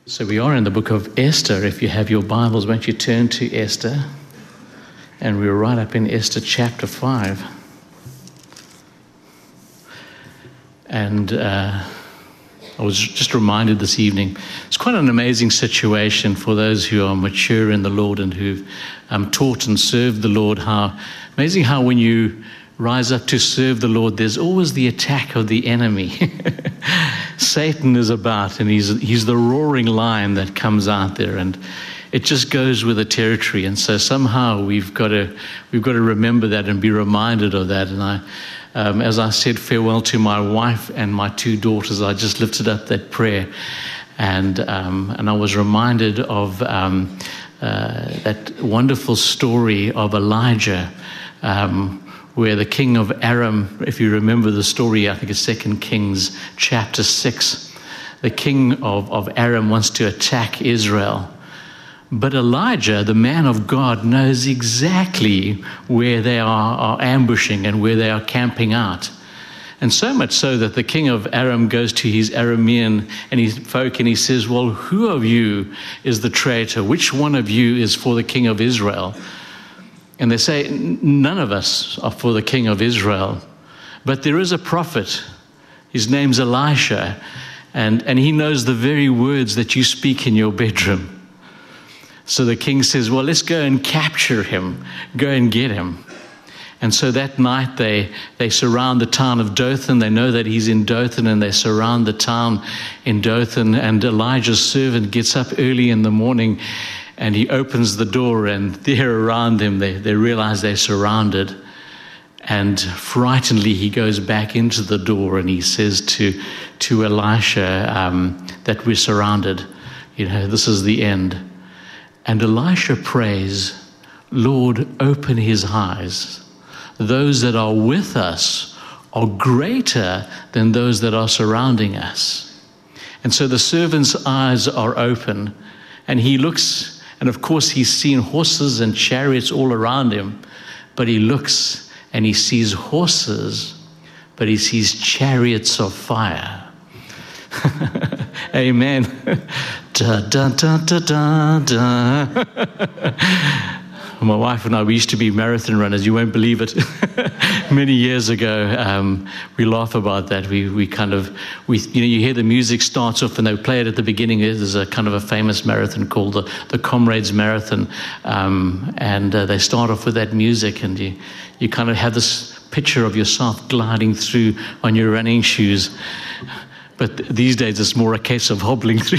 So we are in the book of Esther. If you have your Bibles, won't you turn to Esther? And we're right up in Esther chapter 5. And I was just reminded this evening, it's quite an amazing situation for those who are mature in the Lord and who've taught and served the Lord. How amazing how when you rise up to serve the Lord, there's always the attack of the enemy. Satan is about, and he's the roaring lion that comes out there, and it just goes with the territory. And so somehow we've got to remember that and be reminded of that. And I, as I said farewell to my wife and my two daughters, I just lifted up that prayer, and I was reminded of that wonderful story of Elijah. Where the king of Aram, if you remember the story, I think it's 2 Kings chapter 6, the king of Aram wants to attack Israel. But Elijah, the man of God, knows exactly where they are ambushing and where they are camping out. And so much so that the king of Aram goes to his Aramean and his folk and he says, well, who of you is the traitor? Which one of you is for the king of Israel? And they say, none of us are for the king of Israel. But there is a prophet. His name's Elisha. And he knows the very words that you speak in your bedroom. So the king says, well, let's go and capture him. Go and get him. And so that night they surround the town of Dothan. They know that he's in Dothan, and they surround the town in Dothan. And Elijah's servant gets up early in the morning, and he opens the door, and there around them, they realize they're surrounded. And frightenedly, he goes back into the door, and he says to Elisha that we're surrounded. You know, this is the end. And Elisha prays, Lord, open his eyes. Those that are with us are greater than those that are surrounding us. And so the servant's eyes are open, and he looks. And of course, he's seen horses and chariots all around him, but he looks and he sees horses, but he sees chariots of fire. Amen. Da, da, da, da, da, da. My wife and I, we used to be marathon runners. You won't believe it. Many years ago, we laugh about that. We you hear the music starts off and they play it at the beginning. There's a kind of a famous marathon called the Comrades Marathon, and they start off with that music, and you kind of have this picture of yourself gliding through on your running shoes. But these days, it's more a case of hobbling through.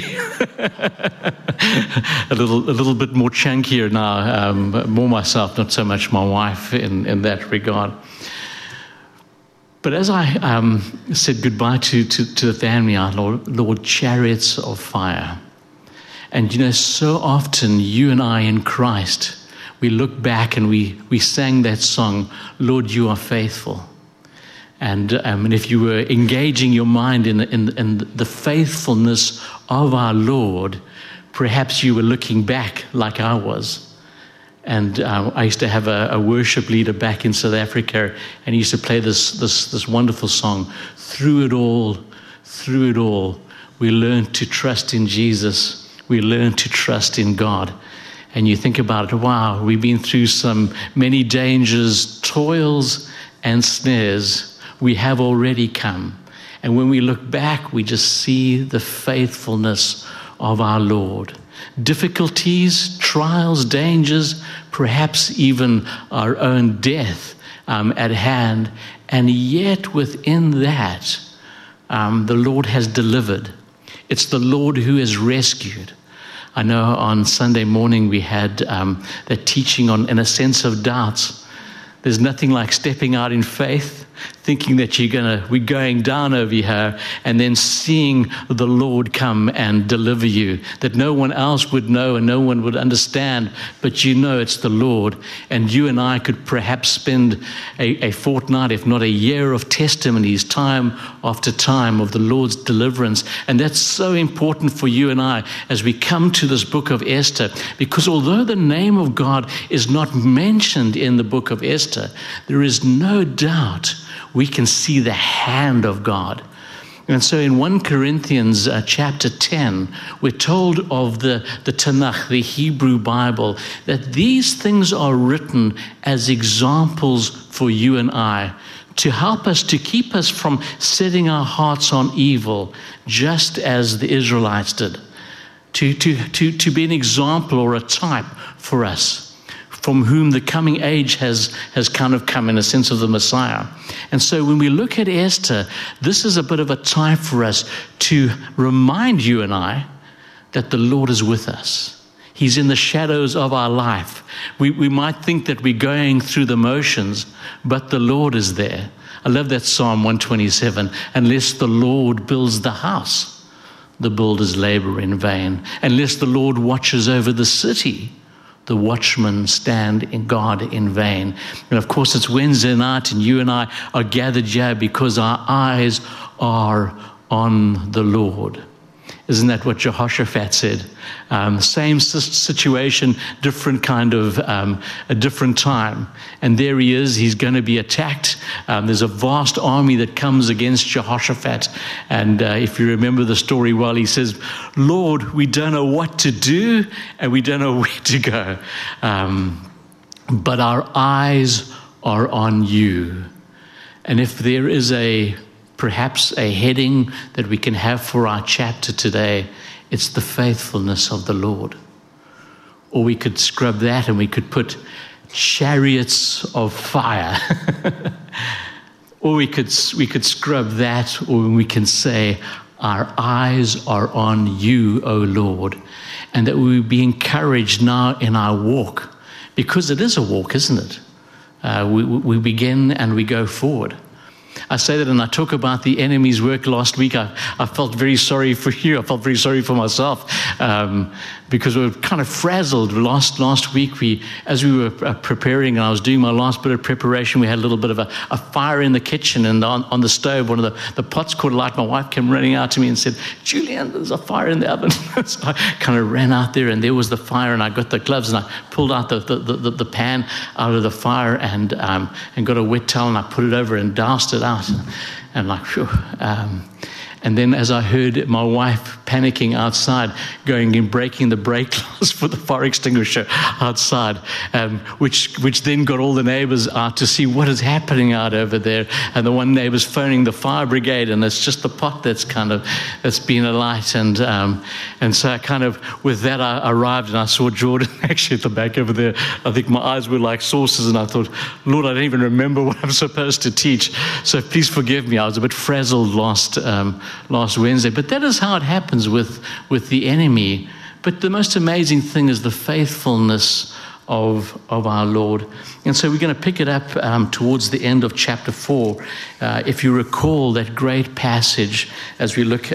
a little bit more chunkier now. More myself, not so much my wife in that regard. But as I said goodbye to the family, our Lord, chariots of fire. And you know, so often you and I in Christ, we look back and we sang that song, Lord, you are faithful. And if you were engaging your mind in the faithfulness of our Lord, perhaps you were looking back like I was. And I used to have a worship leader back in South Africa, and he used to play this wonderful song. Through it all, we learn to trust in Jesus. We learn to trust in God. And you think about it, wow, we've been through many dangers, toils, and snares. We have already come. And when we look back, we just see the faithfulness of our Lord. Difficulties, trials, dangers, perhaps even our own death at hand. And yet within that, the Lord has delivered. It's the Lord who has rescued. I know on Sunday morning we had that teaching on, in a sense of doubts. There's nothing like stepping out in faith, thinking that we're going down over here, and then seeing the Lord come and deliver you, that no one else would know and no one would understand, but you know it's the Lord. And you and I could perhaps spend a fortnight, if not a year, of testimonies, time after time, of the Lord's deliverance. And that's so important for you and I as we come to this book of Esther, because although the name of God is not mentioned in the book of Esther, there is no doubt we can see the hand of God. And so in 1 Corinthians chapter 10, we're told of the Tanakh, the Hebrew Bible, that these things are written as examples for you and I, to help us, to keep us from setting our hearts on evil, just as the Israelites did, to be an example or a type for us, from whom the coming age has kind of come, in a sense, of the Messiah. And so when we look at Esther, this is a bit of a time for us to remind you and I that the Lord is with us. He's in the shadows of our life. We might think that we're going through the motions, but the Lord is there. I love that Psalm 127. Unless the Lord builds the house, the builders labor in vain. Unless the Lord watches over the city, the watchmen stand in guard in vain. And of course, it's Wednesday night, and you and I are gathered here because our eyes are on the Lord. Isn't that what Jehoshaphat said? Same situation, different kind of a different time. And there he is. He's going to be attacked. There's a vast army that comes against Jehoshaphat. And if you remember the story well, he says, Lord, we don't know what to do and we don't know where to go. But our eyes are on you. And if there is perhaps a heading that we can have for our chapter today, it's the faithfulness of the Lord. Or we could scrub that and we could put chariots of fire. Or we could scrub that, or we can say, our eyes are on you, O Lord. And that we would be encouraged now in our walk, because it is a walk, isn't it? We begin and we go forward. I say that, and I talk about the enemy's work last week. I felt very sorry for you. I felt very sorry for myself, because we were kind of frazzled last week. As we were preparing, and I was doing my last bit of preparation, we had a little bit of a fire in the kitchen, and on the stove, one of the pots caught alight. My wife came running out to me and said, Julian, there's a fire in the oven. So I kind of ran out there, and there was the fire, and I got the gloves, and I pulled out the pan out of the fire, and got a wet towel, and I put it over and doused it out, and like, phew. And then as I heard my wife panicking outside, going and breaking the brake glass for the fire extinguisher outside, which then got all the neighbors out to see what is happening out over there. And the one neighbor's phoning the fire brigade, and it's just the pot that's been alight. And so I kind of, with that, I arrived, and I saw Jordan actually at the back over there. I think my eyes were like saucers, and I thought, Lord, I don't even remember what I'm supposed to teach. So please forgive me. I was a bit frazzled last Wednesday. But that is how it happens with the enemy. But the most amazing thing is the faithfulness of our Lord. And so we're going to pick it up towards the end of chapter 4. If you recall that great passage, as we look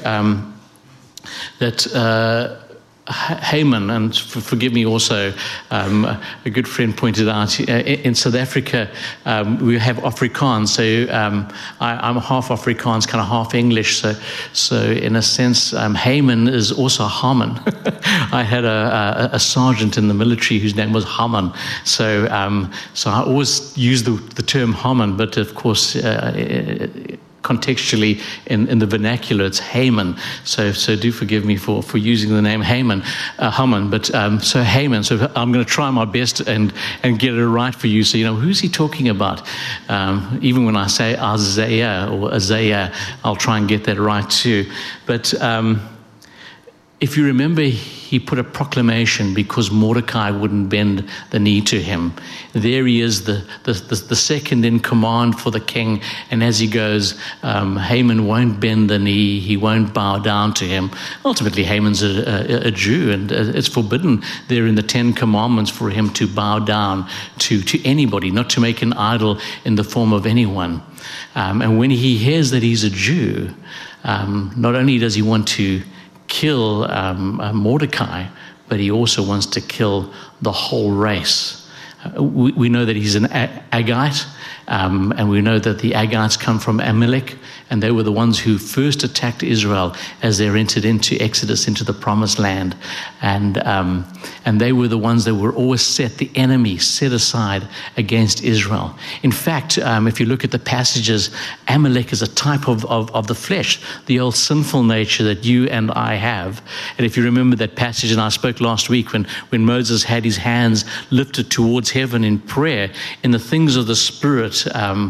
that Haman, and forgive me also, a good friend pointed out, in South Africa we have Afrikaans, so I'm half Afrikaans, kind of half English, so in a sense Haman is also Haman. I had a sergeant in the military whose name was Haman, so I always use the term Haman, but of course contextually in the vernacular it's Haman, so do forgive me for using the name Haman, but so Haman. So I'm going to try my best and get it right for you, so you know who's he talking about. Even when I say Isaiah, I'll try and get that right too. But if you remember, he put a proclamation because Mordecai wouldn't bend the knee to him. There he is, the second in command for the king. And as he goes, Haman won't bend the knee. He won't bow down to him. Ultimately, Haman's a Jew, and it's forbidden there in the 10 Commandments for him to bow down to anybody, not to make an idol in the form of anyone. And when he hears that he's a Jew, not only does he want to kill Mordecai, but he also wants to kill the whole race. We know that he's an Agite, and we know that the Agites come from Amalek, and they were the ones who first attacked Israel as they entered into Exodus, into the promised land. And they were the ones that were always the enemy set aside against Israel. In fact, if you look at the passages, Amalek is a type of the flesh, the old sinful nature that you and I have. And if you remember that passage, and I spoke last week when Moses had his hands lifted towards heaven in prayer, in the things of the Spirit,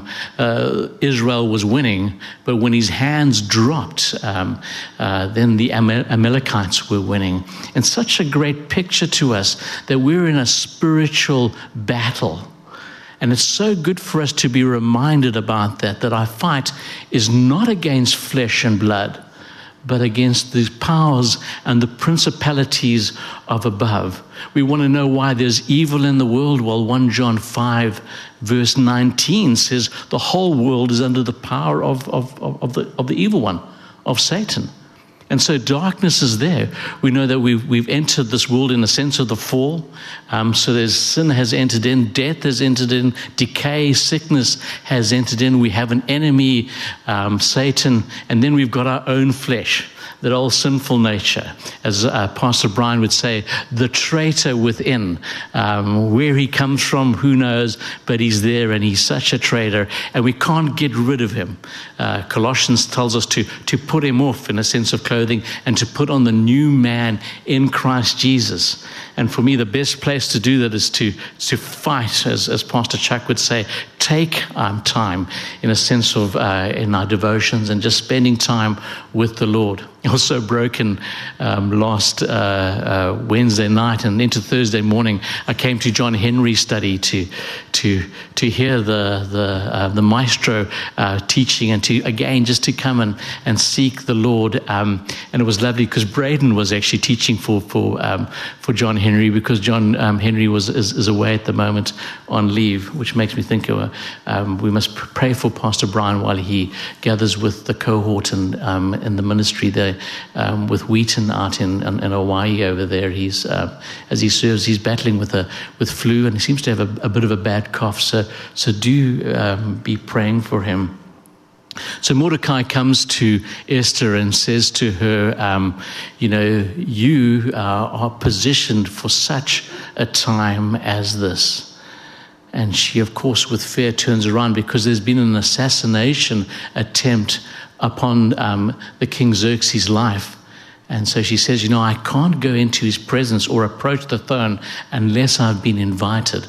Israel was winning. But when his hands dropped, then the Amalekites were winning. And such a great picture to us that we're in a spiritual battle. And it's so good for us to be reminded about that our fight is not against flesh and blood, but against the powers and the principalities of above. We want to know why there's evil in the world. Well, 1 John 5 verse 19 says the whole world is under the power of the evil one, of Satan. And so darkness is there. We know that we've entered this world in the sense of the fall. So there's sin has entered in, death has entered in, decay, sickness has entered in. We have an enemy, Satan, and then we've got our own flesh, that old sinful nature. As Pastor Brian would say, the traitor within. Where he comes from, who knows, but he's there and he's such a traitor, and we can't get rid of him. Colossians tells us to put him off in a sense of clothing and to put on the new man in Christ Jesus. And for me, the best place to do that is to fight, as Pastor Chuck would say, take time in a sense of in our devotions and just spending time with the Lord. I was so broken last Wednesday night and into Thursday morning. I came to John Henry's study to hear the maestro teaching, and just to come and seek the Lord. And it was lovely because Braden was actually teaching for John Henry, because John Henry is away at the moment on leave, which makes me think we must pray for Pastor Brian while he gathers with the cohort and in the ministry there with Wheaton out in Hawaii over there. He's as he serves, he's battling with flu, and he seems to have a bit of a bad cough. So do be praying for him. So Mordecai comes to Esther and says to her, you are positioned for such a time as this. And she, of course, with fear turns around, because there's been an assassination attempt upon the King Xerxes' life. And so she says, I can't go into his presence or approach the throne unless I've been invited.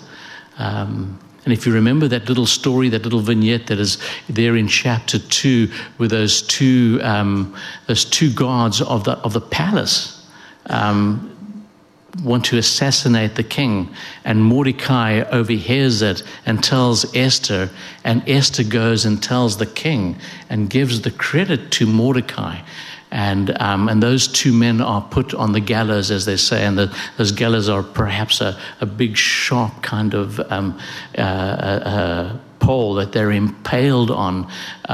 And if you remember that little story, that little vignette that is there in chapter 2, with those two guards of the palace want to assassinate the king, and Mordecai overhears it and tells Esther, and Esther goes and tells the king and gives the credit to Mordecai. And those two men are put on the gallows, as they say, and those gallows are perhaps a big, sharp kind of pole that they're impaled on,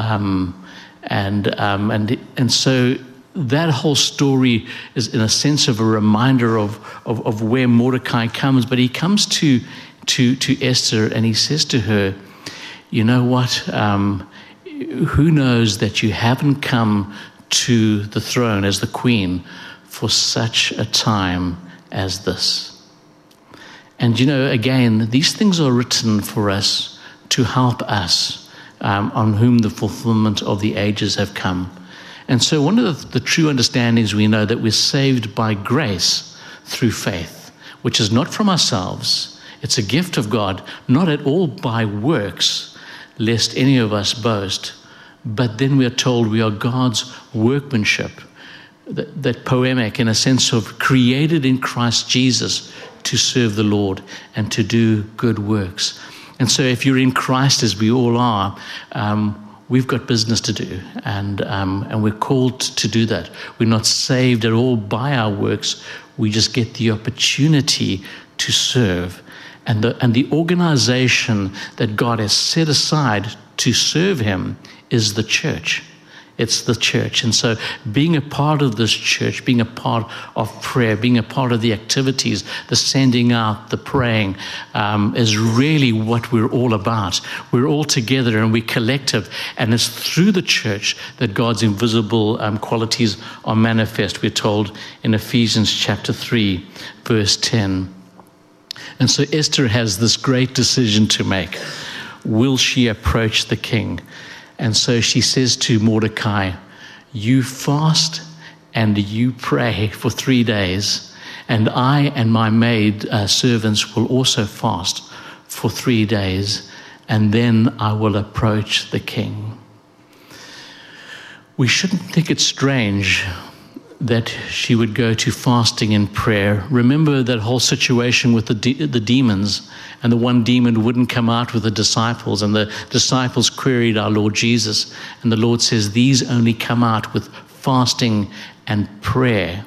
and so that whole story is, in a sense, of a reminder of where Mordecai comes. But he comes to Esther and he says to her, you know what? Who knows that you haven't come to the throne as the queen for such a time as this? And again, these things are written for us to help us, on whom the fulfillment of the ages have come. And so one of the true understandings, we know that we're saved by grace through faith, which is not from ourselves. It's a gift of God, not at all by works, lest any of us boast. But then we are told we are God's workmanship, that poemic, in a sense of created in Christ Jesus to serve the Lord and to do good works. And so if you're in Christ, as we all are, we've got business to do, and we're called to do that. We're not saved at all by our works. We just get the opportunity to serve. And the organization that God has set aside to serve him is the church. It's the church. And so being a part of this church, being a part of prayer, being a part of the activities, the sending out, the praying, is really what we're all about. We're all together and we're collective. And it's through the church that God's invisible qualities are manifest, we're told in Ephesians chapter 3, verse 10. And so Esther has this great decision to make. Will she approach the king? And so she says to Mordecai, you fast and you pray for 3 days, and I and my maid servants will also fast for 3 days, and then I will approach the king. We shouldn't think it strange that she would go to fasting and prayer. Remember that whole situation with the demons, and the one demon wouldn't come out with the disciples, and the disciples queried our Lord Jesus, and the Lord says these only come out with fasting and prayer.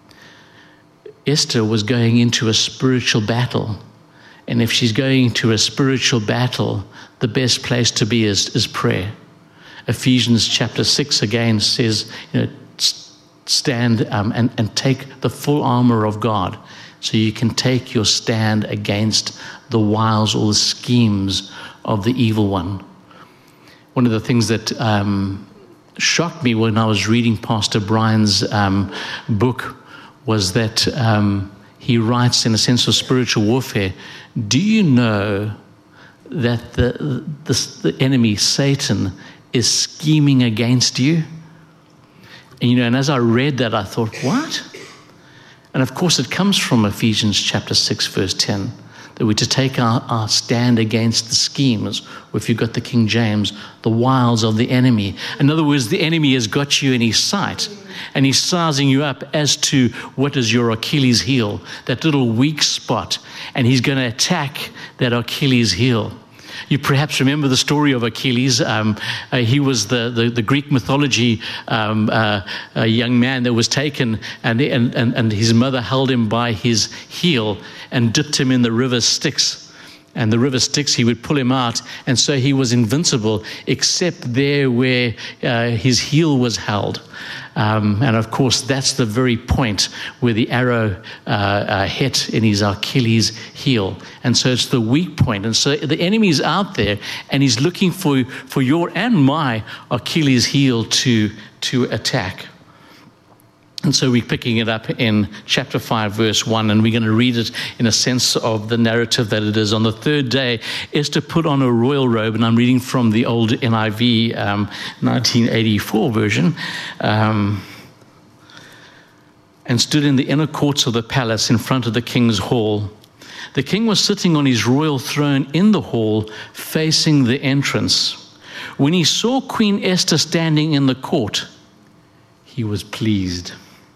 Esther was going into a spiritual battle, and if she's going into a spiritual battle, the best place to be is prayer. Ephesians chapter 6 again says, stand and take the full armor of God, so you can take your stand against the wiles or the schemes of the evil one. One of the things that shocked me when I was reading Pastor Brian's book was that he writes, in a sense of spiritual warfare, do you know that the enemy, Satan, is scheming against you? And as I read that, I thought, what? And of course, it comes from Ephesians chapter 6, verse 10, that we're to take our stand against the schemes, or if you've got the King James, the wiles of the enemy. In other words, the enemy has got you in his sight, and he's sizing you up as to what is your Achilles heel, that little weak spot, and he's going to attack that Achilles heel. You perhaps remember the story of Achilles. He was the Greek mythology a young man that was taken, and his mother held him by his heel and dipped him in the river Styx. And the river Styx, he would pull him out, and so he was invincible, except there where his heel was held. And of course, that's the very point where the arrow hit in his Achilles heel. And so it's the weak point. And so the enemy's out there, and he's looking for your and my Achilles heel to attack. And so we're picking it up in chapter 5, verse 1, and we're going to read it in a sense of the narrative that it is. On the third day, Esther put on a royal robe, and I'm reading from the old NIV 1984 version, and stood in the inner courts of the palace in front of the king's hall. The king was sitting on his royal throne in the hall, facing the entrance. When he saw Queen Esther standing in the court, he was pleased,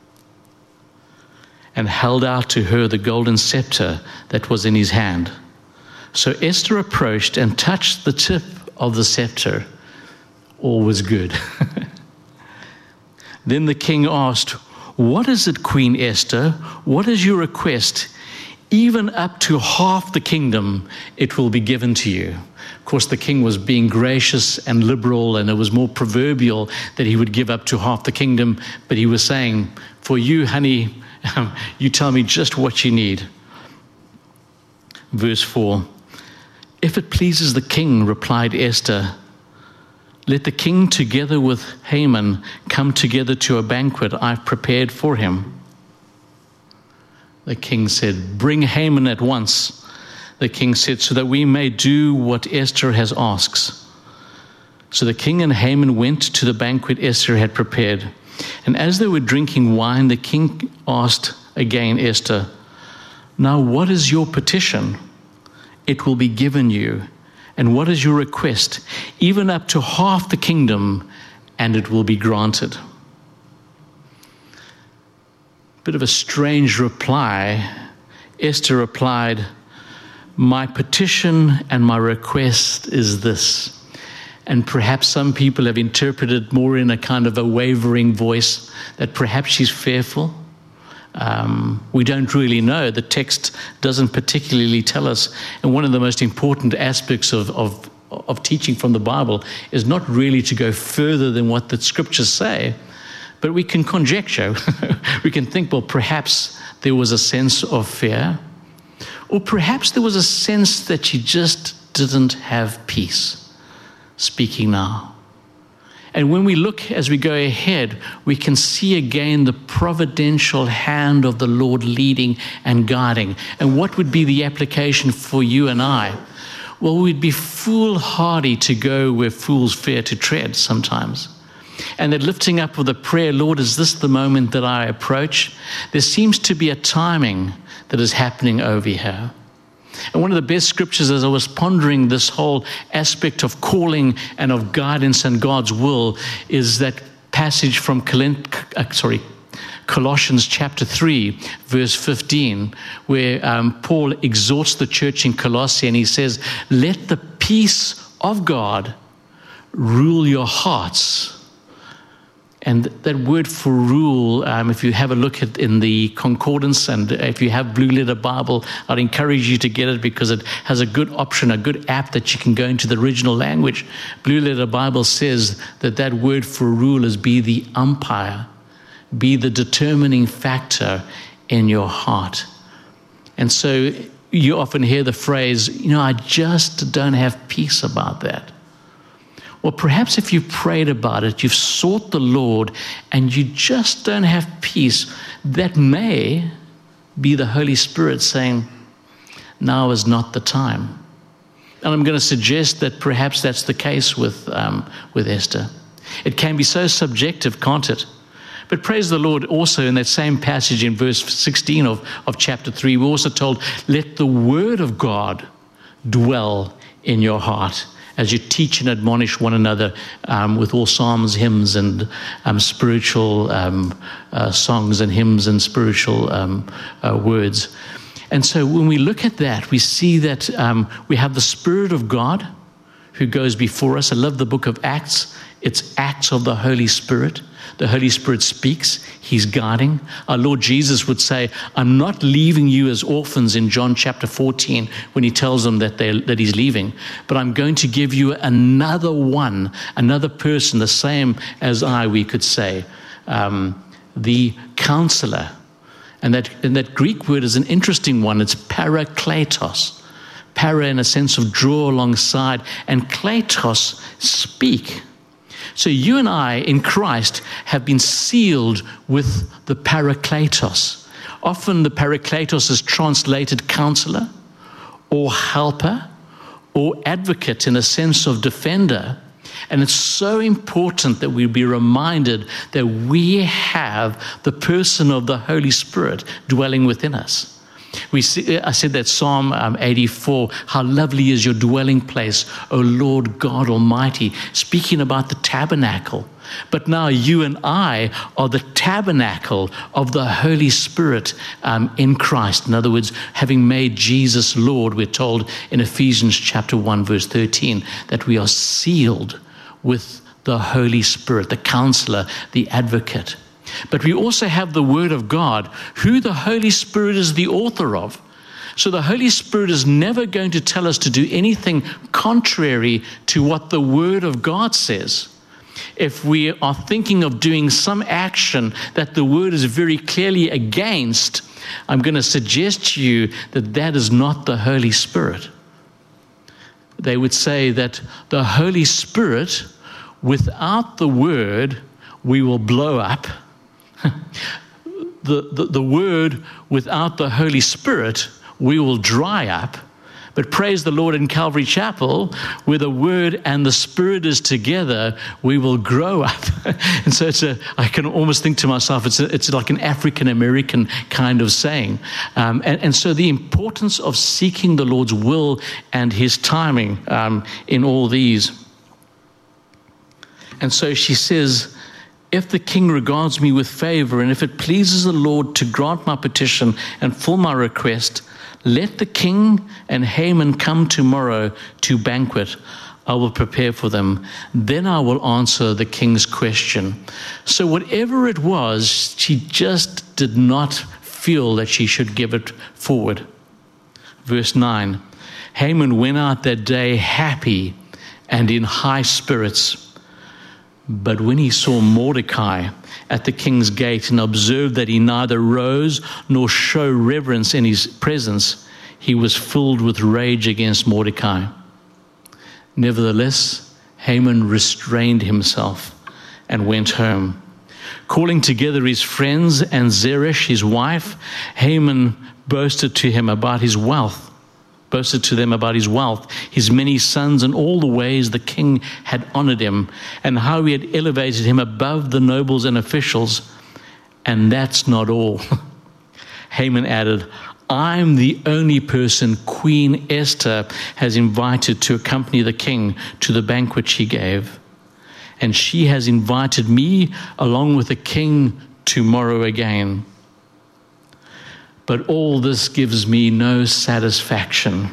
and held out to her the golden scepter that was in his hand. So Esther approached and touched the tip of the scepter. All was good. Then the king asked, what is it, Queen Esther? What is your request? Even up to half the kingdom, it will be given to you. Of course, the king was being gracious and liberal, and it was more proverbial that he would give up to half the kingdom. But he was saying, for you, honey, you tell me just what you need. Verse 4, if it pleases the king, replied Esther, let the king together with Haman come together to a banquet I've prepared for him. The king said, bring Haman at once. The king said, so that we may do what Esther has asked. So the king and Haman went to the banquet Esther had prepared. And as they were drinking wine, the king asked again Esther, now what is your petition? It will be given you. And what is your request? Even up to half the kingdom, and it will be granted. Bit of a strange reply. Esther replied, my petition and my request is this. And perhaps some people have interpreted more in a kind of a wavering voice that perhaps she's fearful. We don't really know. The text doesn't particularly tell us. And one of the most important aspects of of teaching from the Bible is not really to go further than what the scriptures say, but we can conjecture. We can think, well, perhaps there was a sense of fear, or perhaps there was a sense that she just didn't have peace, speaking now. And when we look as we go ahead, we can see again the providential hand of the Lord leading and guiding. And what would be the application for you and I? Well, we'd be foolhardy to go where fools fear to tread sometimes. And that lifting up of the prayer, Lord, is this the moment that I approach? There seems to be a timing that is happening over here. And one of the best scriptures as I was pondering this whole aspect of calling and of guidance and God's will is that passage from Colossians chapter 3, verse 15, where Paul exhorts the church in Colossae and he says, let the peace of God rule your hearts. And that word for rule, if you have a look at in the concordance, and if you have Blue Letter Bible, I'd encourage you to get it because it has a good option, a good app that you can go into the original language. Blue Letter Bible says that word for rule is be the umpire, be the determining factor in your heart. And so you often hear the phrase, I just don't have peace about that. Well, perhaps if you prayed about it, you've sought the Lord, and you just don't have peace, that may be the Holy Spirit saying, now is not the time. And I'm going to suggest that perhaps that's the case with Esther. It can be so subjective, can't it? But praise the Lord, also in that same passage in verse 16 of chapter 3, we're also told, let the word of God dwell in your heart, as you teach and admonish one another with all psalms, hymns, and spiritual songs and hymns and spiritual words. And so when we look at that, we see that we have the Spirit of God who goes before us. I love the book of Acts. It's acts of the Holy Spirit. The Holy Spirit speaks. He's guiding. Our Lord Jesus would say, I'm not leaving you as orphans in John chapter 14 when he tells them that he's leaving, but I'm going to give you another person, the same as I, we could say, the counselor. And that Greek word is an interesting one. It's parakletos. Para in a sense of draw alongside, and kletos, speak. So you and I in Christ have been sealed with the parakletos. Often the parakletos is translated counselor or helper or advocate in a sense of defender. And it's so important that we be reminded that we have the person of the Holy Spirit dwelling within us. I said that Psalm 84, how lovely is your dwelling place, O Lord God Almighty, speaking about the tabernacle. But now you and I are the tabernacle of the Holy Spirit in Christ. In other words, having made Jesus Lord, we're told in Ephesians chapter 1, verse 13, that we are sealed with the Holy Spirit, the counselor, the advocate. But we also have the Word of God, who the Holy Spirit is the author of. So the Holy Spirit is never going to tell us to do anything contrary to what the Word of God says. If we are thinking of doing some action that the Word is very clearly against, I'm going to suggest to you that that is not the Holy Spirit. They would say that the Holy Spirit, without the Word, we will blow up. The Word, without the Holy Spirit, we will dry up. But praise the Lord, in Calvary Chapel, where the Word and the Spirit is together, we will grow up. And so I can almost think to myself, it's like an African-American kind of saying. And so the importance of seeking the Lord's will and his timing in all these. And so she says, if the king regards me with favor, and if it pleases the Lord to grant my petition and fill my request, let the king and Haman come tomorrow to banquet. I will prepare for them. Then I will answer the king's question. So whatever it was, she just did not feel that she should give it forward. Verse 9, Haman went out that day happy and in high spirits. But when he saw Mordecai at the king's gate and observed that he neither rose nor showed reverence in his presence, he was filled with rage against Mordecai. Nevertheless, Haman restrained himself and went home. Calling together his friends and Zeresh, his wife, Haman boasted to them about his wealth, his many sons, and all the ways the king had honored him, and how he had elevated him above the nobles and officials. And that's not all. Haman added, I'm the only person Queen Esther has invited to accompany the king to the banquet she gave. And she has invited me along with the king tomorrow again. But all this gives me no satisfaction.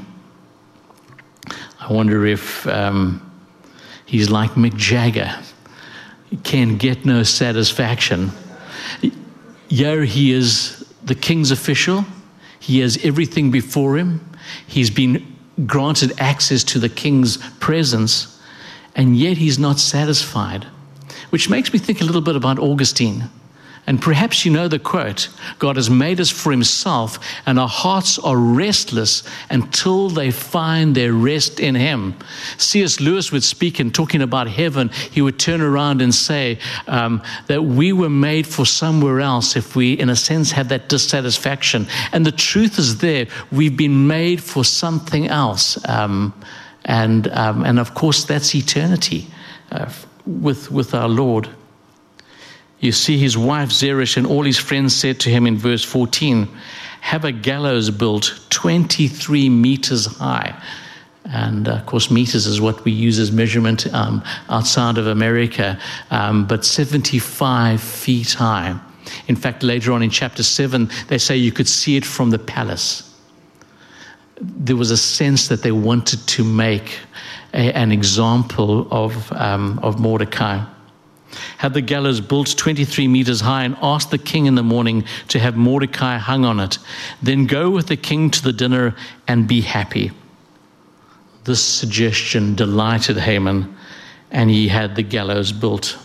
I wonder if he's like Mick Jagger. He can get no satisfaction. Here he is, the king's official. He has everything before him. He's been granted access to the king's presence. And yet he's not satisfied, which makes me think a little bit about Augustine. And perhaps you know the quote, God has made us for himself, and our hearts are restless until they find their rest in him. C.S. Lewis would speak, in talking about heaven, he would turn around and say that we were made for somewhere else if we, in a sense, have that dissatisfaction. And the truth is there, we've been made for something else. And of course, that's eternity with our Lord. You see, his wife Zeresh and all his friends said to him in verse 14, have a gallows built 23 meters high. And of course, meters is what we use as measurement outside of America, but 75 feet high. In fact, later on in chapter 7, they say you could see it from the palace. There was a sense that they wanted to make an example of Mordecai. Had the gallows built 23 meters high and asked the king in the morning to have Mordecai hung on it. Then go with the king to the dinner and be happy. This suggestion delighted Haman, and he had the gallows built.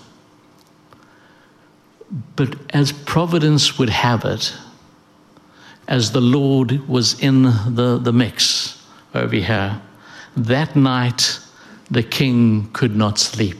But as providence would have it, as the Lord was in the mix over here, that night the king could not sleep.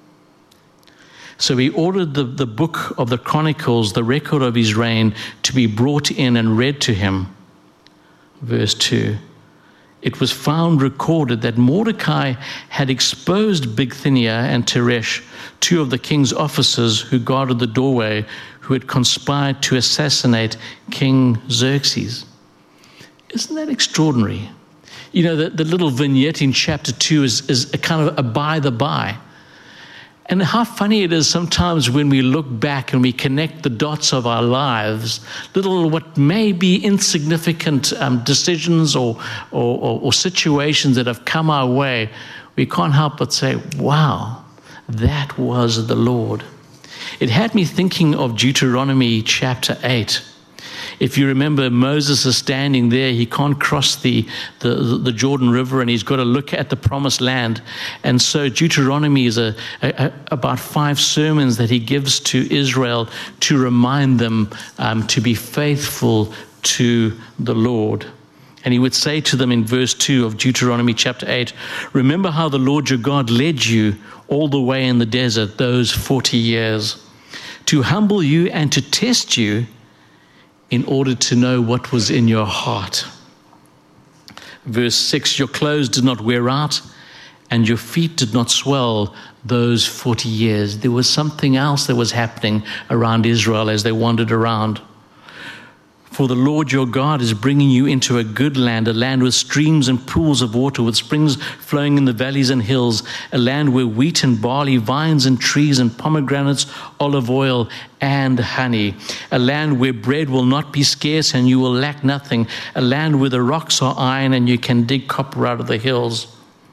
So he ordered the book of the Chronicles, the record of his reign, to be brought in and read to him. Verse 2. It was found recorded that Mordecai had exposed Bigthana and Teresh, two of the king's officers who guarded the doorway, who had conspired to assassinate King Xerxes. Isn't that extraordinary? You know, the little vignette in chapter 2 is a kind of a by the by. And how funny it is sometimes when we look back and we connect the dots of our lives, little what may be insignificant decisions or situations that have come our way, we can't help but say, wow, that was the Lord. It had me thinking of Deuteronomy chapter 8. If you remember, Moses is standing there. He can't cross the Jordan River, and he's got to look at the promised land. And so Deuteronomy is about 5 sermons that he gives to Israel to remind them to be faithful to the Lord. And he would say to them in verse 2 of Deuteronomy chapter 8, remember how the Lord your God led you all the way in the desert those 40 years, to humble you and to test you, in order to know what was in your heart. Verse 6, your clothes did not wear out, and your feet did not swell those 40 years. There was something else that was happening around Israel as they wandered around. For the Lord your God is bringing you into a good land, a land with streams and pools of water, with springs flowing in the valleys and hills, a land where wheat and barley, vines and trees and pomegranates, olive oil and honey, a land where bread will not be scarce and you will lack nothing, a land where the rocks are iron and you can dig copper out of the hills.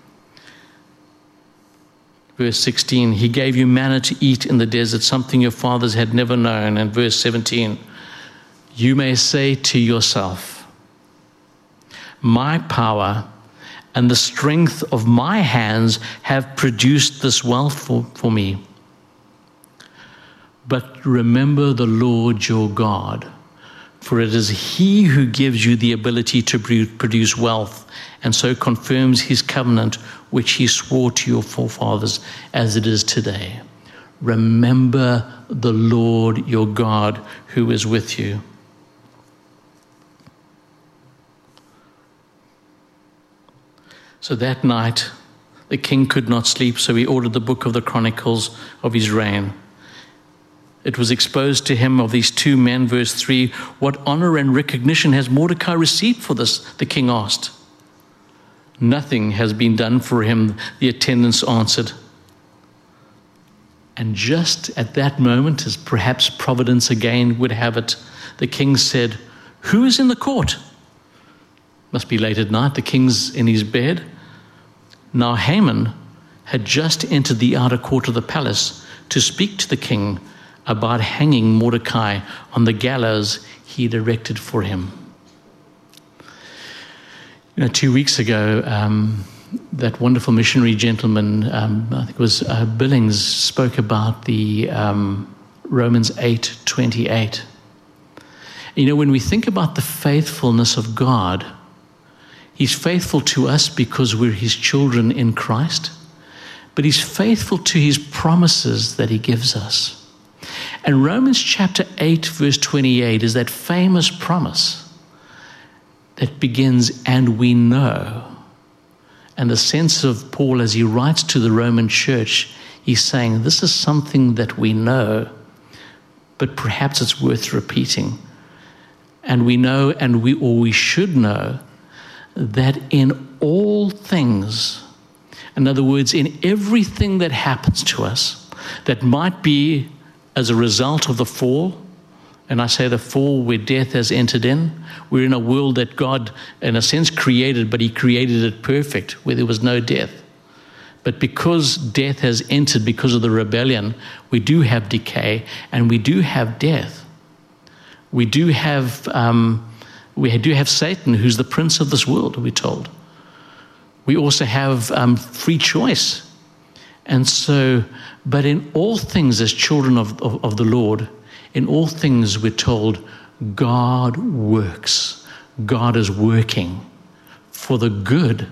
Verse 16, he gave you manna to eat in the desert, something your fathers had never known. And verse 17, you may say to yourself, my power and the strength of my hands have produced this wealth for me. But remember the Lord your God, for it is he who gives you the ability to produce wealth, and so confirms his covenant which he swore to your forefathers as it is today. Remember the Lord your God who is with you. So that night the king could not sleep, so he ordered the book of the Chronicles of his reign. It was exposed to him of these two men, verse 3, what honor and recognition has Mordecai received for this? The king asked. Nothing has been done for him, the attendants answered. And just at that moment, as perhaps providence again would have it, the king said, who is in the court? Must be late at night, the king's in his bed. Now Haman had just entered the outer court of the palace to speak to the king about hanging Mordecai on the gallows he had erected for him. 2 weeks ago, that wonderful missionary gentleman, I think it was Billings, spoke about the Romans 8:28. When we think about the faithfulness of God, he's faithful to us because we're his children in Christ, but he's faithful to his promises that he gives us. And Romans chapter 8, verse 28 is that famous promise that begins, and we know. And the sense of Paul as he writes to the Roman church, he's saying this is something that we know, but perhaps it's worth repeating. And we know, we should know, that in all things, in other words, in everything that happens to us, that might be as a result of the fall, and I say the fall where death has entered in. We're in a world that God, in a sense, created, but he created it perfect, where there was no death. But because death has entered because of the rebellion, we do have decay and we do have death. We do have Satan, who's the prince of this world, we're told. We also have free choice. And so, but in all things, as children of the Lord, in all things we're told God works. God is working for the good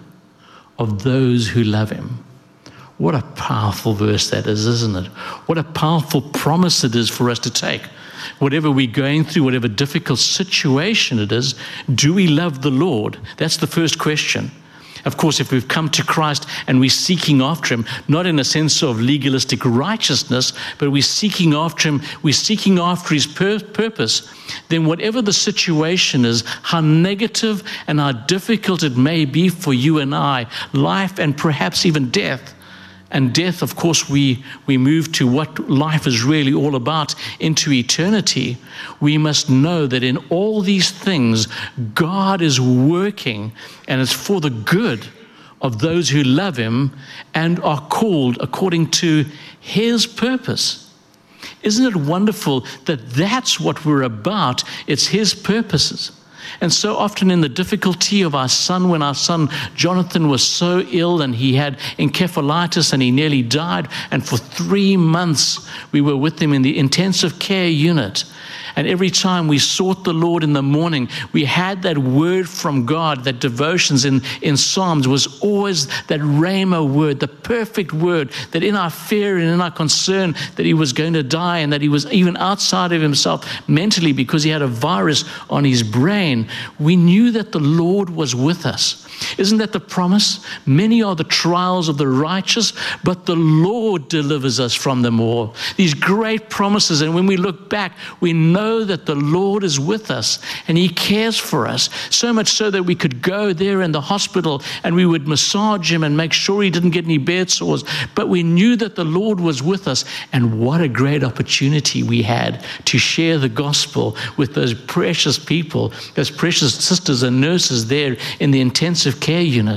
of those who love him. What a powerful verse that is, isn't it? What a powerful promise it is for us to take. Whatever we're going through, whatever difficult situation it is, do we love the Lord? That's the first question. Of course, if we've come to Christ and we're seeking after him, not in a sense of legalistic righteousness, but we're seeking after him, we're seeking after his purpose, then whatever the situation is, how negative and how difficult it may be for you and I, life and perhaps even death. And death, of course, we move to what life is really all about, into eternity. We must know that in all these things, God is working, and it's for the good of those who love him and are called according to his purpose. Isn't it wonderful that that's what we're about? It's his purposes. And so often in the difficulty of our son, when our son Jonathan was so ill and he had encephalitis and he nearly died, and for 3 months we were with him in the intensive care unit. And every time we sought the Lord in the morning, we had that word from God, that devotions in Psalms was always that rhema word, the perfect word, that in our fear and in our concern that he was going to die and that he was even outside of himself mentally because he had a virus on his brain, we knew that the Lord was with us. Isn't that the promise? Many are the trials of the righteous, but the Lord delivers us from them all. These great promises, and when we look back, we know that the Lord is with us and he cares for us, so much so that we could go there in the hospital and we would massage him and make sure he didn't get any bed sores, but we knew that the Lord was with us. And what a great opportunity we had to share the gospel with those precious people, those precious sisters and nurses there in the intensive care unit.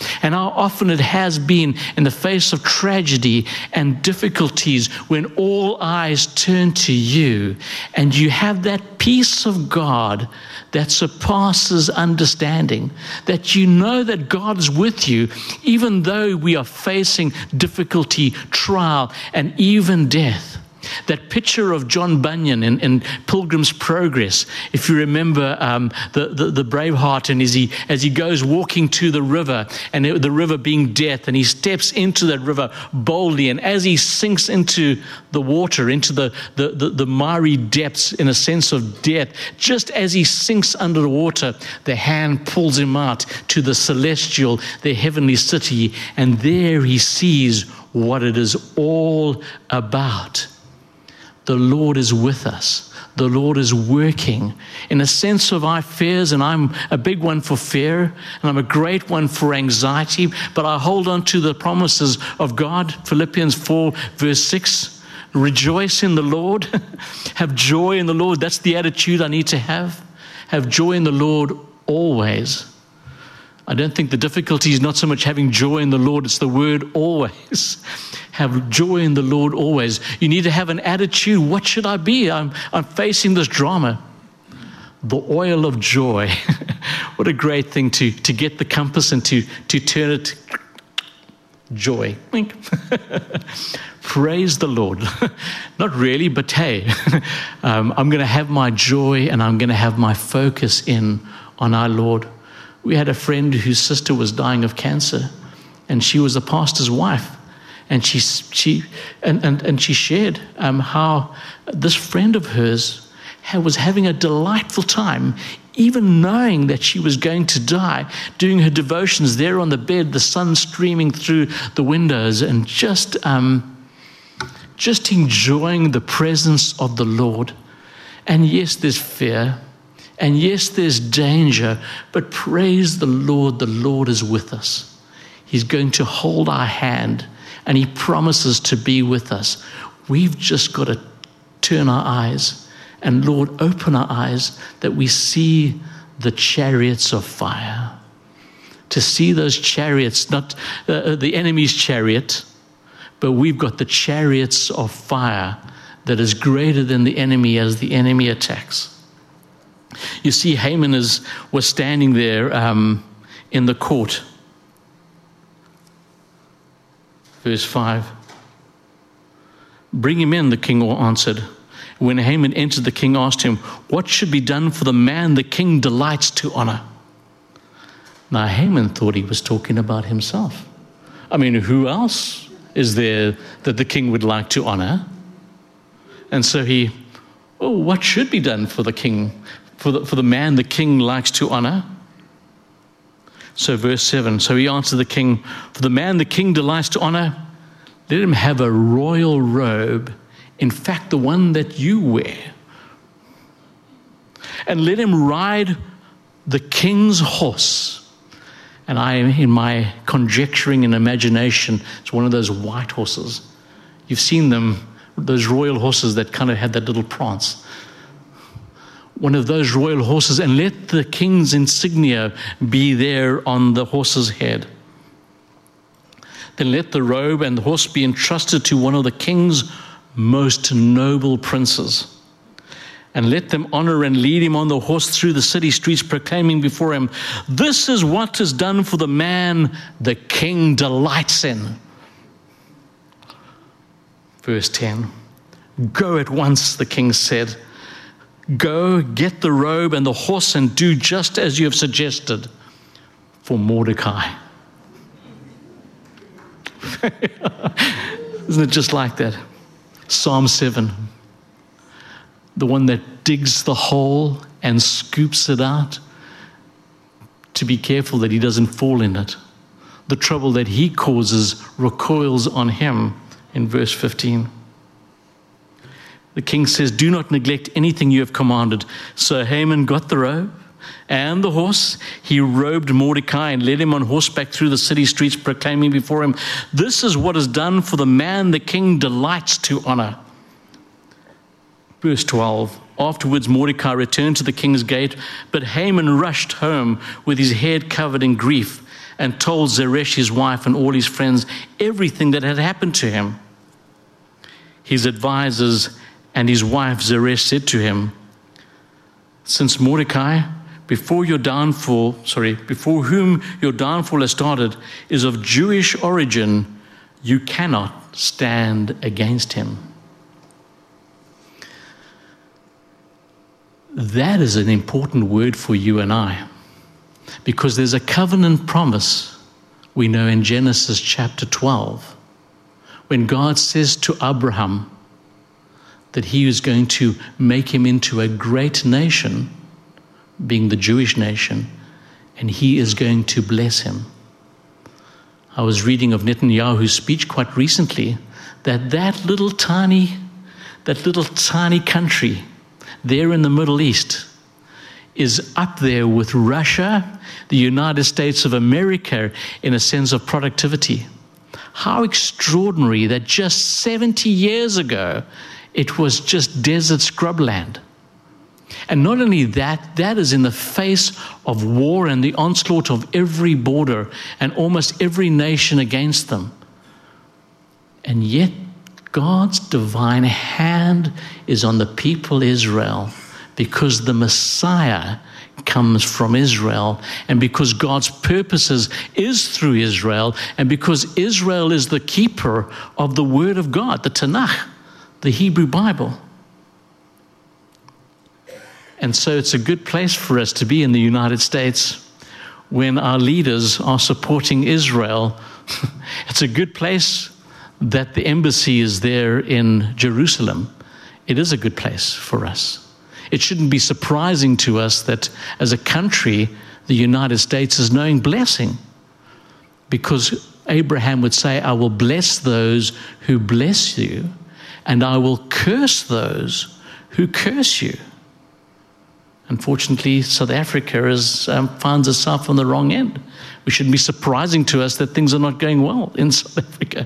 And how often it has been in the face of tragedy and difficulties when all eyes turn to you and you have that peace of God that surpasses understanding, that you know that God is with you, even though we are facing difficulty, trial, and even death. That picture of John Bunyan in Pilgrim's Progress, if you remember the Braveheart, and as he goes walking to the river, and the river being death, and he steps into that river boldly, and as he sinks into the water, into the miry depths, in a sense of death, just as he sinks under the water, the hand pulls him out to the celestial, the heavenly city, and there he sees what it is all about. The Lord is with us. The Lord is working. In a sense of our fears, and I'm a big one for fear, and I'm a great one for anxiety, but I hold on to the promises of God. Philippians 4 verse 6, rejoice in the Lord. Have joy in the Lord. That's the attitude I need to have. Have joy in the Lord always. I don't think the difficulty is not so much having joy in the Lord, it's the word always. Have joy in the Lord always. You need to have an attitude. What should I be? I'm facing this drama. The oil of joy. What a great thing to get the compass and to turn it. Joy. Wink. Praise the Lord. Not really, but hey, I'm going to have my joy and I'm going to have my focus on our Lord. We had a friend whose sister was dying of cancer, and she was a pastor's wife. And she shared how this friend of hers was having a delightful time, even knowing that she was going to die, doing her devotions there on the bed, the sun streaming through the windows, and just enjoying the presence of the Lord. And yes, there's fear, and yes, there's danger, but praise the Lord is with us. He's going to hold our hand, and He promises to be with us. We've just got to turn our eyes, and Lord, open our eyes that we see the chariots of fire. To see those chariots, not the enemy's chariot, but we've got the chariots of fire that is greater than the enemy as the enemy attacks. You see, Haman was standing there in the court. Verse 5. Bring him in, the king answered. When Haman entered, the king asked him, what should be done for the man the king delights to honor? Now, Haman thought he was talking about himself. I mean, who else is there that the king would like to honor? And so what should be done for the king, for the man the king likes to honor? So verse 7, so he answered the king, for the man the king delights to honor, let him have a royal robe, in fact, the one that you wear. And let him ride the king's horse. And in my conjecturing and imagination, it's one of those white horses. You've seen them, those royal horses that kind of had that little prance. One of those royal horses, and let the king's insignia be there on the horse's head. Then let the robe and the horse be entrusted to one of the king's most noble princes. And let them honor and lead him on the horse through the city streets, proclaiming before him, this is what is done for the man the king delights in. Verse 10, go at once, the king said. Go, get the robe and the horse, and do just as you have suggested for Mordecai. Isn't it just like that? Psalm 7, the one that digs the hole and scoops it out, to be careful that he doesn't fall in it. The trouble that he causes recoils on him in verse 15. The king says, do not neglect anything you have commanded. So Haman got the robe and the horse. He robed Mordecai and led him on horseback through the city streets, proclaiming before him, this is what is done for the man the king delights to honor. Verse 12, afterwards Mordecai returned to the king's gate, but Haman rushed home with his head covered in grief and told Zeresh, his wife, and all his friends everything that had happened to him. His advisors and his wife Zeresh said to him, "Since Mordecai, before whom your downfall has started, is of Jewish origin, you cannot stand against him." That is an important word for you and I, because there's a covenant promise we know in Genesis chapter 12, when God says to Abraham that he is going to make him into a great nation, being the Jewish nation, and he is going to bless him. I was reading of Netanyahu's speech quite recently, that little tiny country there in the Middle East is up there with Russia, the United States of America, in a sense of productivity. How extraordinary that just 70 years ago, it was just desert scrubland. And not only that, that is in the face of war and the onslaught of every border and almost every nation against them. And yet, God's divine hand is on the people Israel, because the Messiah comes from Israel, and because God's purposes is through Israel, and because Israel is the keeper of the Word of God, the Tanakh, the Hebrew Bible. And so it's a good place for us to be in the United States when our leaders are supporting Israel. It's a good place that the embassy is there in Jerusalem. It is a good place for us. It shouldn't be surprising to us that as a country, the United States is knowing blessing, because Abraham would say, "I will bless those who bless you, and I will curse those who curse you." Unfortunately, South Africa finds itself on the wrong end. It shouldn't be surprising to us that things are not going well in South Africa.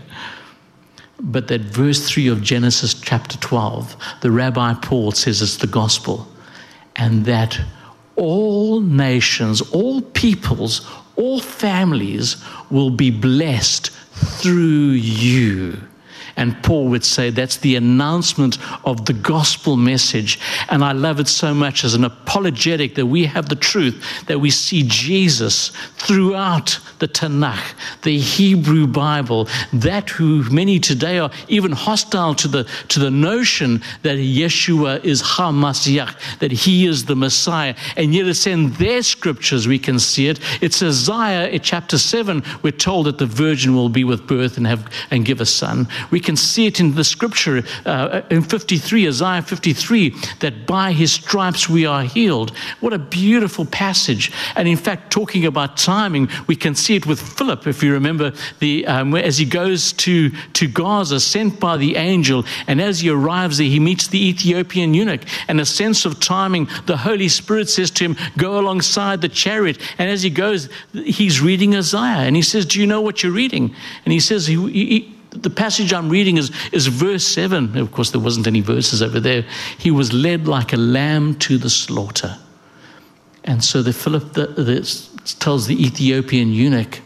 But that verse 3 of Genesis chapter 12, the Rabbi Paul says it's the gospel, and that all nations, all peoples, all families will be blessed through you. And Paul would say that's the announcement of the gospel message. And I love it so much as an apologetic that we have the truth, that we see Jesus throughout the Tanakh, the Hebrew Bible, that who many today are even hostile to the notion that Yeshua is HaMashiach, that he is the Messiah. And yet it's in their scriptures we can see it. It's Isaiah in chapter 7, we're told that the virgin will be with birth and give a son. We can see it in the scripture in 53, Isaiah 53, that by his stripes we are healed. What a beautiful passage. And in fact, talking about timing, we can see it with Philip, if you remember, as he goes to Gaza, sent by the angel, and as he arrives there, he meets the Ethiopian eunuch. And a sense of timing, the Holy Spirit says to him, "Go alongside the chariot." And as he goes, he's reading Isaiah, and he says, "Do you know what you're reading?" And he says, the passage I'm reading is verse 7. Of course, there wasn't any verses over there. He was led like a lamb to the slaughter. And so Philip tells the Ethiopian eunuch,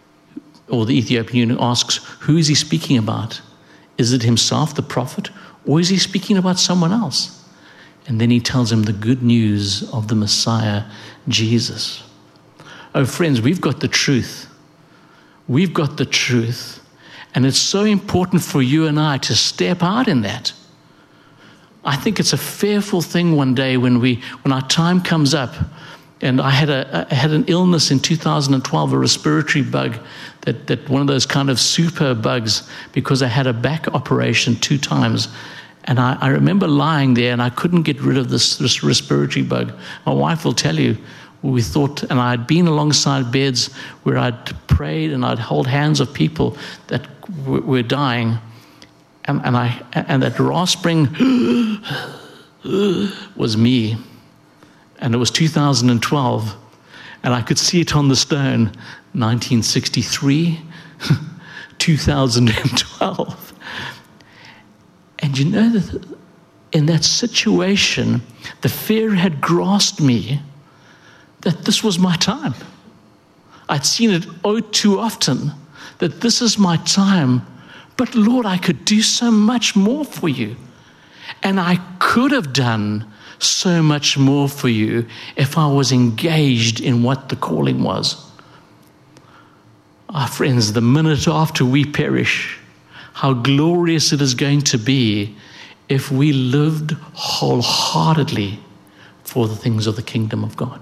or the Ethiopian eunuch asks, who is he speaking about? Is it himself, the prophet, or is he speaking about someone else? And then he tells him the good news of the Messiah, Jesus. Oh, friends, we've got the truth. We've got the truth. And it's so important for you and I to step out in that. I think it's a fearful thing one day when our time comes up. And I had an illness in 2012, a respiratory bug, that one of those kind of super bugs, because I had a back operation 2 times. And I remember lying there and I couldn't get rid of this respiratory bug. My wife will tell you, we thought, and I'd been alongside beds where I'd prayed and I'd hold hands of people that were dying, and that rasping was me. And it was 2012, and I could see it on the stone, 1963, 2012. And you know that in that situation, the fear had grasped me that this was my time. I'd seen it too often, that this is my time. But Lord, I could do so much more for you. And I could have done so much more for you if I was engaged in what the calling was. Our friends, the minute after we perish, how glorious it is going to be if we lived wholeheartedly for the things of the kingdom of God.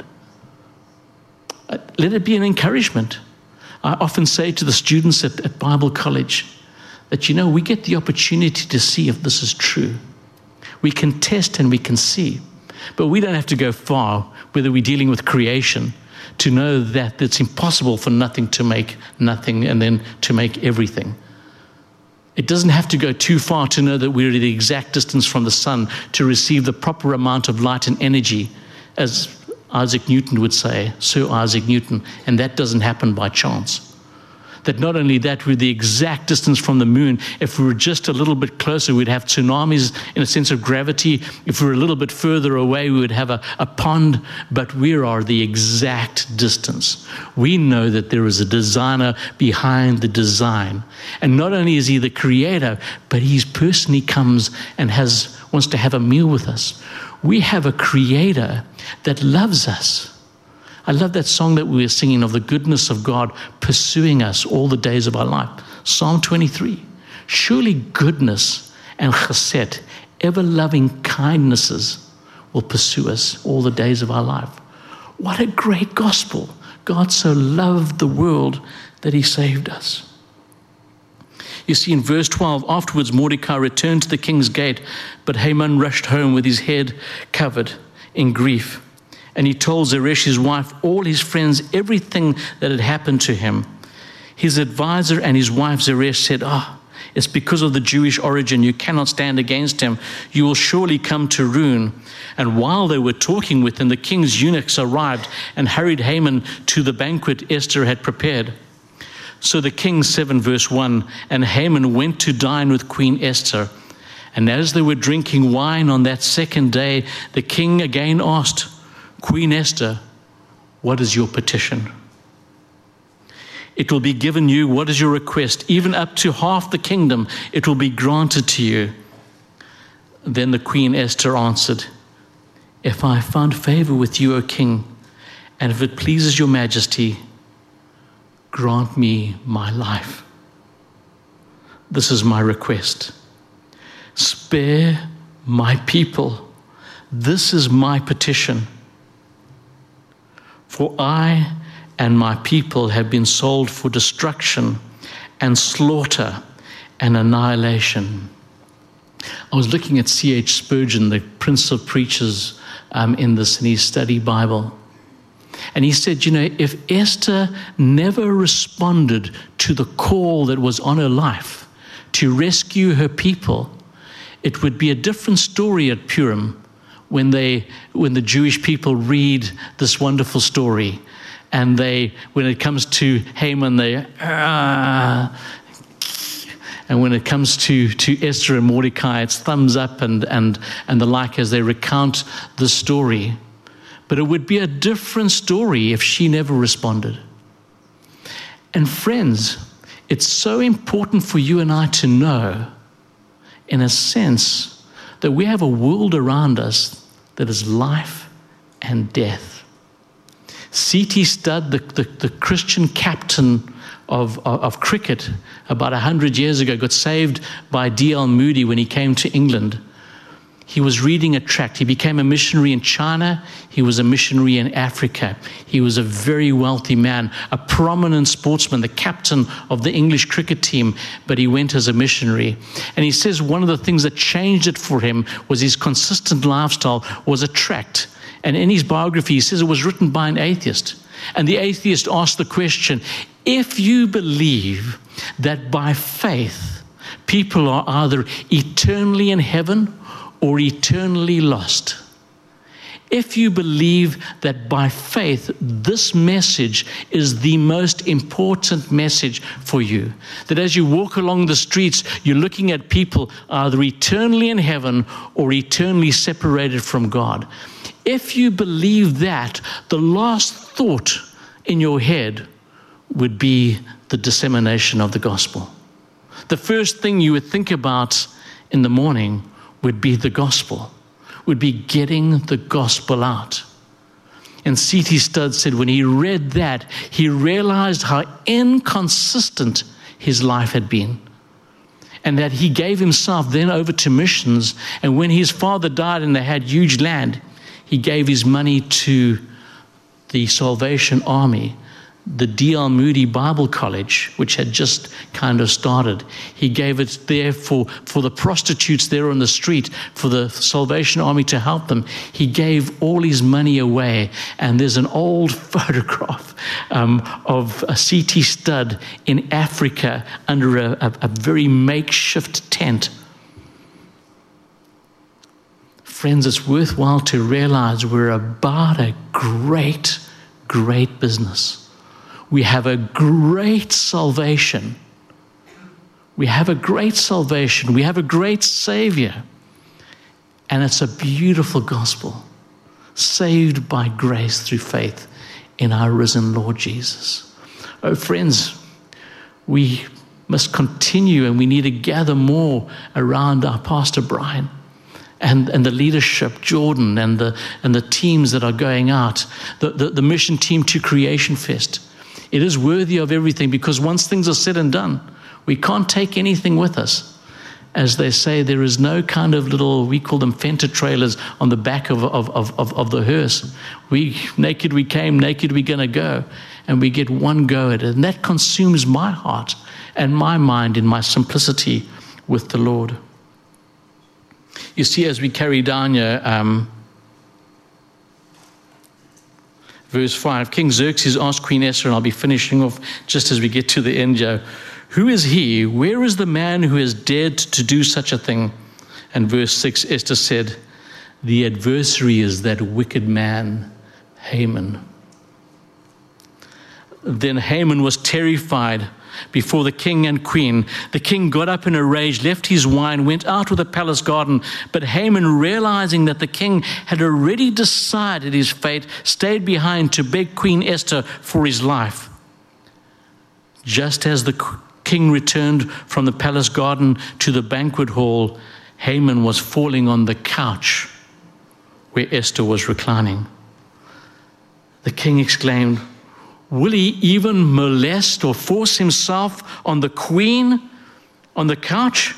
Let it be an encouragement. I often say to the students at Bible college that, we get the opportunity to see if this is true. We can test and we can see, but we don't have to go far, whether we're dealing with creation, to know that it's impossible for nothing to make nothing and then to make everything. It doesn't have to go too far to know that we're at the exact distance from the sun to receive the proper amount of light and energy, as Isaac Newton would say, Sir Isaac Newton, and that doesn't happen by chance. That not only that, we're the exact distance from the moon. If we were just a little bit closer, we'd have tsunamis in a sense of gravity. If we were a little bit further away, we would have a pond, but we are the exact distance. We know that there is a designer behind the design. And not only is he the creator, but he personally comes and wants to have a meal with us. We have a creator that loves us. I love that song that we were singing of the goodness of God pursuing us all the days of our life. Psalm 23. Surely goodness and chesed, ever-loving kindnesses, will pursue us all the days of our life. What a great gospel. God so loved the world that he saved us. You see in verse 12, afterwards Mordecai returned to the king's gate, but Haman rushed home with his head covered in grief. And he told Zeresh, his wife, all his friends, everything that had happened to him. His advisor and his wife Zeresh said, it's because of the Jewish origin. You cannot stand against him. You will surely come to ruin. And while they were talking with him, the king's eunuchs arrived and hurried Haman to the banquet Esther had prepared. So the king, 7 verse 1, and Haman went to dine with Queen Esther. And as they were drinking wine on that second day, the king again asked, Queen Esther, what is your petition? It will be given you. What is your request? Even up to half the kingdom, it will be granted to you. Then the Queen Esther answered, if I find favor with you, O king, and if it pleases your majesty, grant me my life. This is my request. Spare my people. This is my petition. For I and my people have been sold for destruction and slaughter and annihilation. I was looking at C.H. Spurgeon, the Prince of Preachers, in his study Bible. And he said, if Esther never responded to the call that was on her life to rescue her people, it would be a different story at Purim when the Jewish people read this wonderful story. And when it comes to Haman, and when it comes to Esther and Mordecai, it's thumbs up and the like as they recount the story. But it would be a different story if she never responded. And friends, it's so important for you and I to know, in a sense, that we have a world around us that is life and death. C.T. Studd, the Christian captain of cricket about 100 years ago, got saved by D.L. Moody when he came to England. He was reading a tract. He became a missionary in China. He was a missionary in Africa. He was a very wealthy man, a prominent sportsman, the captain of the English cricket team, but he went as a missionary. And he says one of the things that changed it for him was his consistent lifestyle was a tract. And in his biography, he says it was written by an atheist. And the atheist asked the question, if you believe that by faith people are either eternally in heaven or eternally lost, if you believe that by faith this message is the most important message for you, that as you walk along the streets, you're looking at people either eternally in heaven or eternally separated from God. If you believe that, the last thought in your head would be the dissemination of the gospel. The first thing you would think about in the morning would be the gospel, would be getting the gospel out. And C.T. Studd said when he read that, he realized how inconsistent his life had been, and that he gave himself then over to missions. And when his father died and they had huge land, he gave his money to the Salvation Army, the D.L. Moody Bible College, which had just kind of started. He gave it there for the prostitutes there on the street, for the Salvation Army to help them. He gave all his money away. And there's an old photograph of a C.T. Studd in Africa under a very makeshift tent. Friends, it's worthwhile to realize we're about a great, great business. We have a great salvation. We have a great salvation. We have a great Savior. And it's a beautiful gospel, saved by grace through faith in our risen Lord Jesus. Oh, friends, we must continue, and we need to gather more around our Pastor Brian and the leadership, Jordan, and the teams that are going out, the mission team to Creation Fest. It is worthy of everything, because once things are said and done, we can't take anything with us. As they say, there is no kind of little, we call them Fender trailers on the back of the hearse. Naked we came, naked we're going to go. And we get one go at it. And that consumes my heart and my mind in my simplicity with the Lord. You see, as we carry down here, verse 5, King Xerxes asked Queen Esther, and I'll be finishing off just as we get to the end, Joe. Who is he? Where is the man who has dared to do such a thing? And verse 6, Esther said, the adversary is that wicked man, Haman. Then Haman was terrified before the king and queen. The king got up in a rage, left his wine, went out of the palace garden. But Haman, realizing that the king had already decided his fate, stayed behind to beg Queen Esther for his life. Just as the king returned from the palace garden to the banquet hall, Haman was falling on the couch where Esther was reclining. The king exclaimed, will he even molest or force himself on the queen on the couch?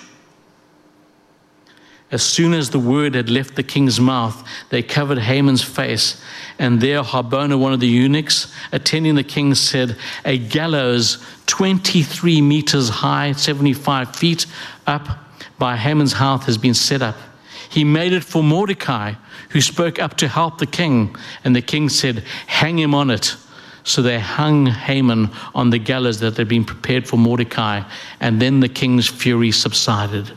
As soon as the word had left the king's mouth, they covered Haman's face. And there Harbona, one of the eunuchs attending the king, said, a gallows 23 meters high, 75 feet up by Haman's house has been set up. He made it for Mordecai, who spoke up to help the king. And the king said, hang him on it. So they hung Haman on the gallows that had been prepared for Mordecai, and then the king's fury subsided.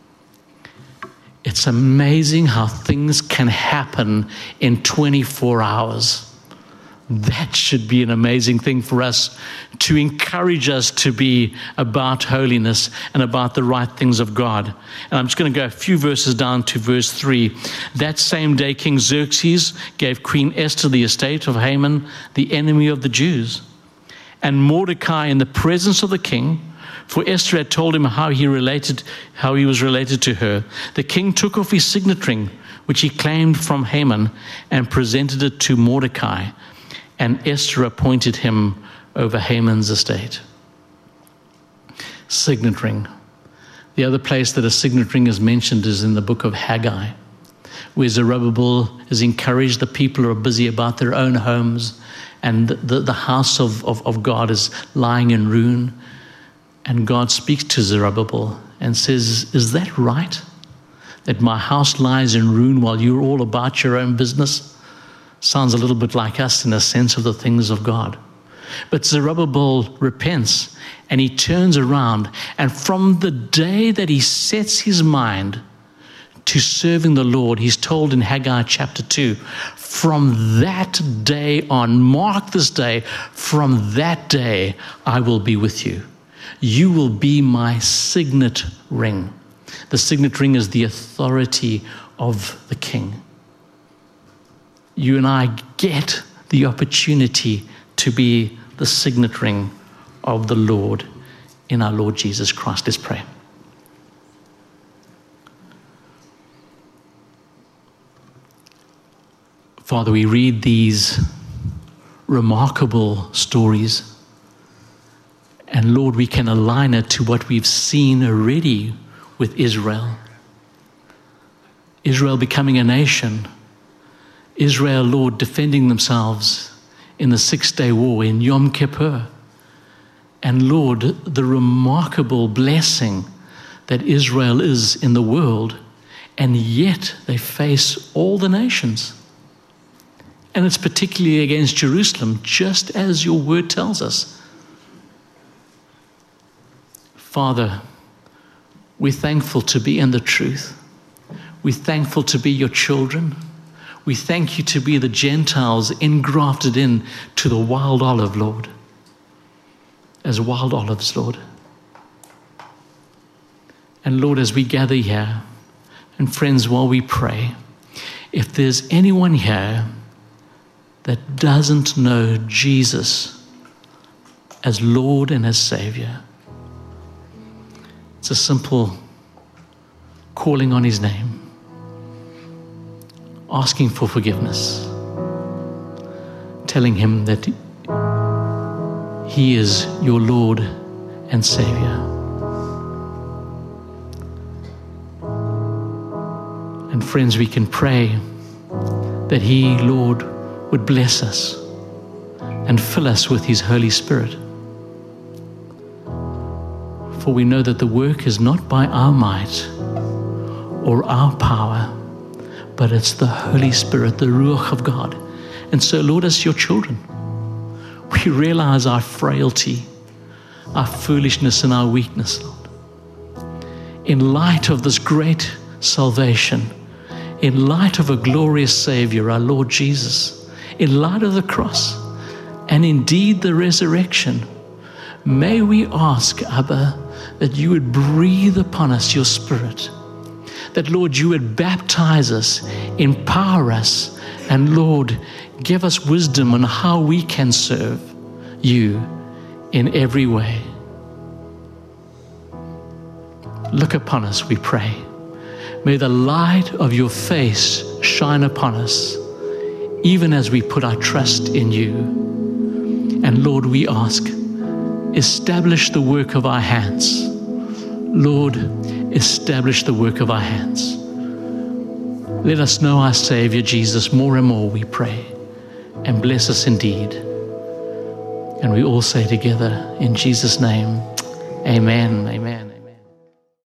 It's amazing how things can happen in 24 hours. That should be an amazing thing for us, to encourage us to be about holiness and about the right things of God. And I'm just going to go a few verses down to verse 3. That same day, King Xerxes gave Queen Esther the estate of Haman, the enemy of the Jews. And Mordecai, in the presence of the king, for Esther had told him how he was related to her. The king took off his signet ring, which he claimed from Haman, and presented it to Mordecai. And Esther appointed him over Haman's estate. Signet ring. The other place that a signet ring is mentioned is in the book of Haggai, where Zerubbabel has encouraged the people who are busy about their own homes, and the house of God is lying in ruin. And God speaks to Zerubbabel and says, is that right? That my house lies in ruin while you're all about your own business? Sounds a little bit like us in a sense of the things of God. But Zerubbabel repents and he turns around, and from the day that he sets his mind to serving the Lord, he's told in Haggai chapter 2, from that day on, mark this day, from that day I will be with you. You will be my signet ring. The signet ring is the authority of the king. You and I get the opportunity to be the signet ring of the Lord in our Lord Jesus Christ. Let's pray. Father, we read these remarkable stories, and Lord, we can align it to what we've seen already with Israel. Israel becoming a nation. Israel, Lord, defending themselves in the 6-day war in Yom Kippur. And Lord, the remarkable blessing that Israel is in the world, and yet they face all the nations. And it's particularly against Jerusalem, just as your word tells us. Father, we're thankful to be in the truth. We're thankful to be your children. We thank you to be the Gentiles engrafted in to the wild olive, Lord, as wild olives, Lord. And Lord, as we gather here, and friends, while we pray, if there's anyone here that doesn't know Jesus as Lord and as Savior, it's a simple calling on his name, asking for forgiveness, telling him that he is your Lord and Savior. And friends, we can pray that he, Lord, would bless us and fill us with his Holy Spirit. For we know that the work is not by our might or our power, but it's the Holy Spirit, the Ruach of God. And so, Lord, as your children, we realize our frailty, our foolishness, and our weakness, Lord. In light of this great salvation, in light of a glorious Savior, our Lord Jesus, in light of the cross, and indeed the resurrection, may we ask, Abba, that you would breathe upon us your Spirit, that, Lord, you would baptize us, empower us, and, Lord, give us wisdom on how we can serve you in every way. Look upon us, we pray. May the light of your face shine upon us, even as we put our trust in you. And Lord, we ask, establish the work of our hands. Lord, establish the work of our hands. Let us know our Savior Jesus more and more, we pray, and bless us indeed. And we all say together, in Jesus' name, amen, amen.